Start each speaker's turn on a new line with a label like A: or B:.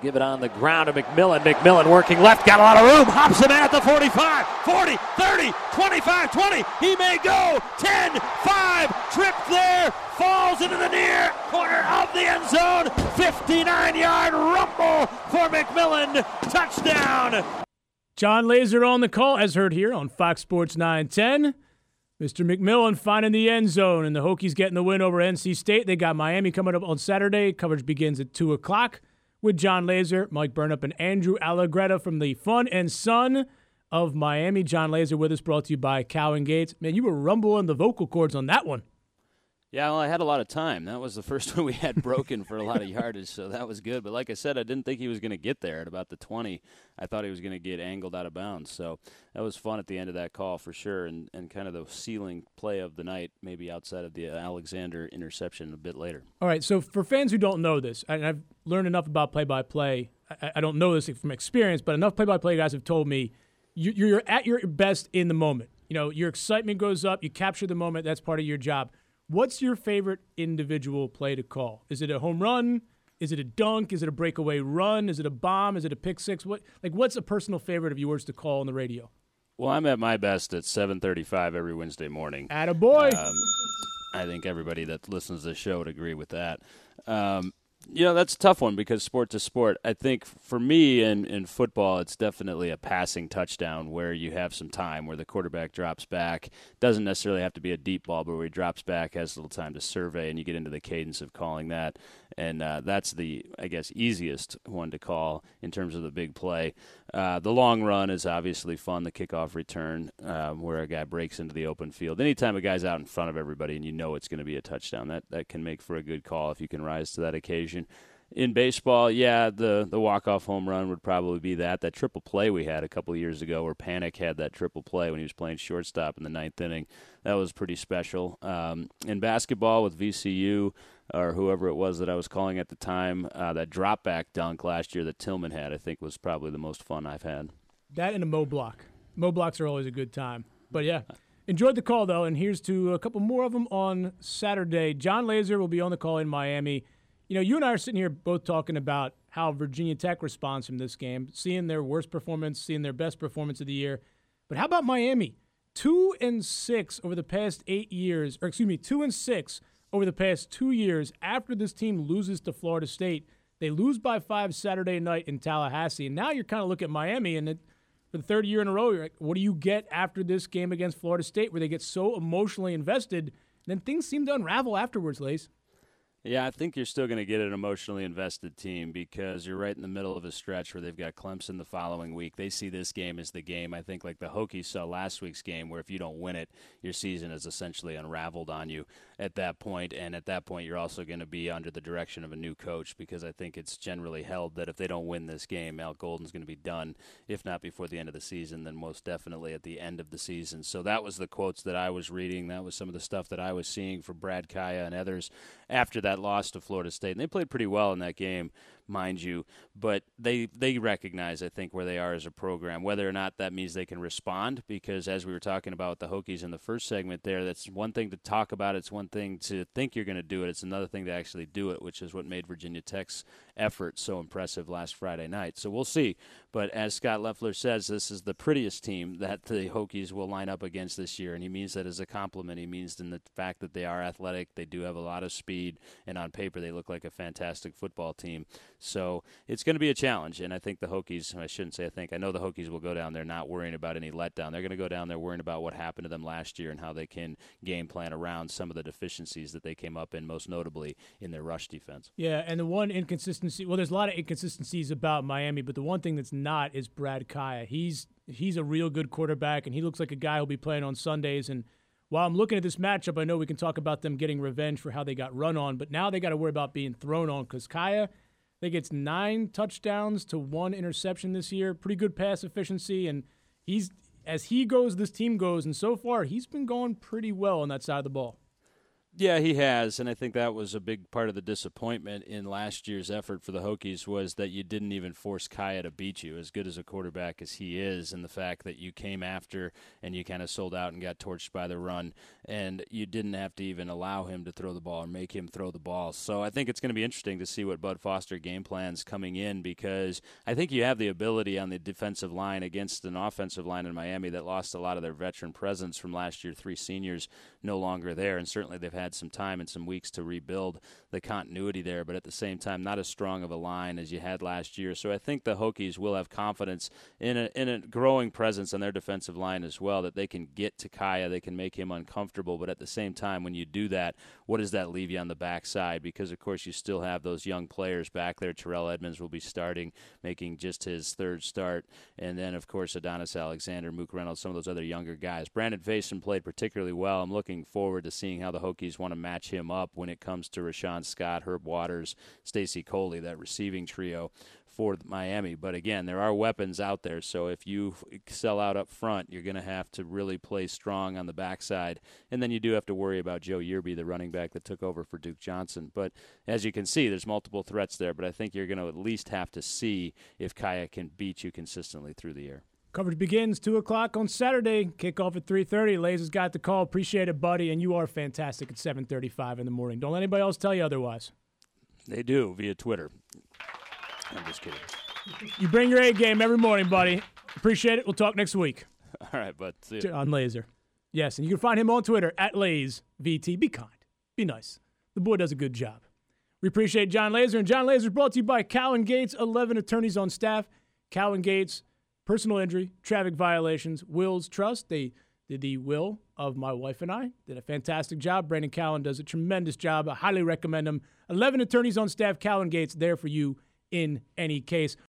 A: give it on the ground to McMillan. McMillan working left, got a lot of room, hops him in at the 45, 40, 30, 25, 20. He may go 10, 5, tripped there, falls into the near corner of the end zone. 59-yard rumble for McMillan. Touchdown.
B: John Laser on the call, as heard here on Fox Sports 910. Mr. McMillan finding the end zone, and the Hokies getting the win over NC State. They got Miami coming up on Saturday. Coverage begins at 2 o'clock with John Laser, Mike Burnup, and Andrew Allegretta from the Fun and Sun of Miami. John Laser with us, brought to you by Cow and Gates. Man, you were rumbling the vocal cords on that one.
C: Yeah, well, I had a lot of time. That was the first one we had broken for a lot of yardage, so that was good. But like I said, I didn't think he was going to get there at about the 20. I thought he was going to get angled out of bounds. So that was fun at the end of that call for sure, and kind of the ceiling play of the night, maybe outside of the Alexander interception a bit later.
B: All right, so for fans who don't know this, and I've learned enough about play-by-play. I don't know this from experience, but enough play-by-play guys have told me you're at your best in the moment. You know, your excitement goes up, you capture the moment, that's part of your job. What's your favorite individual play to call? Is it a home run? Is it a dunk? Is it a breakaway run? Is it a bomb? Is it a pick six? What's a personal favorite of yours to call on the radio?
C: Well, I'm at my best at 7:35 every Wednesday morning.
B: Attaboy.
C: I think everybody that listens to the show would agree with that. That's a tough one because sport to sport. I think for me in football, it's definitely a passing touchdown where you have some time, where the quarterback drops back. Doesn't necessarily have to be a deep ball, but where he drops back, has a little time to survey, and you get into the cadence of calling that. And that's the, I guess, easiest one to call in terms of the big play. The long run is obviously fun, the kickoff return where a guy breaks into the open field. Anytime a guy's out in front of everybody and you know it's going to be a touchdown, that can make for a good call if you can rise to that occasion. In baseball, yeah, the walk-off home run would probably be that. That triple play we had a couple of years ago where Panic had that triple play when he was playing shortstop in the ninth inning. That was pretty special. In basketball with VCU or whoever it was that I was calling at the time, that drop-back dunk last year that Tillman had I think was probably the most fun I've had. That
B: and a Mo block. Mo blocks are always a good time. But, yeah, enjoyed the call, though, and here's to a couple more of them on Saturday. John Laser will be on the call in Miami. You know, you and I are sitting here both talking about how Virginia Tech responds from this game, seeing their worst performance, seeing their best performance of the year. But how about Miami? 2-6 over the past 8 years, 2-6 over the past 2 years after this team loses to Florida State. They lose by 5 Saturday night in Tallahassee. And now you're kind of looking at Miami, and for the third year in a row, you're like, what do you get after this game against Florida State where they get so emotionally invested? And then things seem to unravel afterwards, Lace.
C: Yeah, I think you're still going to get an emotionally invested team because you're right in the middle of a stretch where they've got Clemson the following week. They see this game as the game. I think like the Hokies saw last week's game where if you don't win it, your season is essentially unraveled on you at that point. And at that point, you're also going to be under the direction of a new coach because I think it's generally held that if they don't win this game, Al Golden's going to be done, if not before the end of the season, then most definitely at the end of the season. So that was the quotes that I was reading. That was some of the stuff that I was seeing for Brad Kaya and others after that loss to Florida State. And they played pretty well in that game, mind you, but they recognize, I think, where they are as a program, whether or not that means they can respond, because as we were talking about the Hokies in the first segment there, that's one thing to talk about, it's one thing to think you're going to do it, it's another thing to actually do it, which is what made Virginia Tech's effort so impressive last Friday night. So we'll see, but as Scott Loeffler says, this is the prettiest team that the Hokies will line up against this year, and he means that as a compliment. He means in the fact that they are athletic, they do have a lot of speed, and on paper they look like a fantastic football team. So it's going to be a challenge, and I think the Hokies, I shouldn't say I know the Hokies will go down there not worrying about any letdown. They're going to go down there worrying about what happened to them last year and how they can game plan around some of the deficiencies that they came up in, most notably in their rush defense.
B: Yeah, and the one inconsistency, well, there's a lot of inconsistencies about Miami, but the one thing that's not is Brad Kaya. He's a real good quarterback, and he looks like a guy who'll be playing on Sundays. And while I'm looking at this matchup, I know we can talk about them getting revenge for how they got run on, but now they got to worry about being thrown on because Kaya, they gets 9 touchdowns to 1 interception this year. Pretty good pass efficiency, and as he goes, this team goes, and so far he's been going pretty well on that side of the ball.
C: Yeah, he has, and I think that was a big part of the disappointment in last year's effort for the Hokies was that you didn't even force Kaya to beat you, as good as a quarterback as he is, and the fact that you came after and you kind of sold out and got torched by the run, and you didn't have to even allow him to throw the ball or make him throw the ball. So I think it's going to be interesting to see what Bud Foster game plans coming in, because I think you have the ability on the defensive line against an offensive line in Miami that lost a lot of their veteran presence from last year, 3 seniors no longer there, and certainly they've had some time and some weeks to rebuild the continuity there, but at the same time, not as strong of a line as you had last year. So I think the Hokies will have confidence in a growing presence on their defensive line as well, that they can get to Kaya, they can make him uncomfortable, but at the same time, when you do that, what does that leave you on the backside? Because, of course, you still have those young players back there. Terrell Edmonds will be starting, making just his 3rd start, and then, of course, Adonis Alexander, Mook Reynolds, some of those other younger guys. Brandon Faison played particularly well. I'm looking forward to seeing how the Hokies want to match him up when it comes to Rashawn Scott, Herb Waters, Stacy Coley, that receiving trio for Miami. But again, there are weapons out there, so if you sell out up front, you're going to have to really play strong on the backside. And then you do have to worry about Joe Yearby, the running back that took over for Duke Johnson. But as you can see, there's multiple threats there, but I think you're going to at least have to see if Kaya can beat you consistently through the air.
B: Coverage begins 2 o'clock on Saturday. Kickoff at 3:30. Lays has got the call. Appreciate it, buddy. And you are fantastic at 7:35 in the morning. Don't let anybody else tell you otherwise.
C: They do via Twitter. I'm just kidding.
B: You bring your A game every morning, buddy. Appreciate it. We'll talk next week.
C: All right, bud. See you.
B: On Laser. Yes, and you can find him on Twitter at LaysVT. Be kind. Be nice. The boy does a good job. We appreciate John Laser. And John Laser is brought to you by Cowan Gates, 11 attorneys on staff. Cowan Gates. Personal injury, traffic violations, wills, trust. They did the will of my wife and I. Did a fantastic job. Brandon Cowan does a tremendous job. I highly recommend him. 11 attorneys on staff. Cowan Gates there for you in any case.